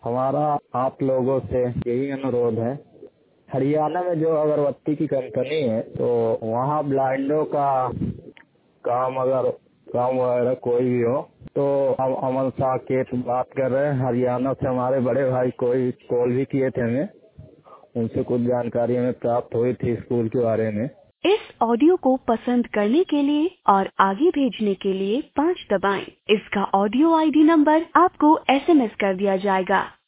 हमारा आप लोगों से यही अनुरोध है, हरियाणा में जो अगरबत्ती की कंपनी है तो वहाँ ब्लाइंडों का काम वगैरह कोई भी हो तो हम अमन साकेत बात कर रहे हैं हरियाणा से। हमारे बड़े भाई कोई कॉल भी किए थे हमें, उनसे कुछ जानकारी हमें प्राप्त हुई थी स्कूल के बारे में। इस ऑडियो को पसंद करने के लिए और आगे भेजने के लिए 5 दबाएं। इसका ऑडियो आईडी नंबर आपको SMS कर दिया जाएगा।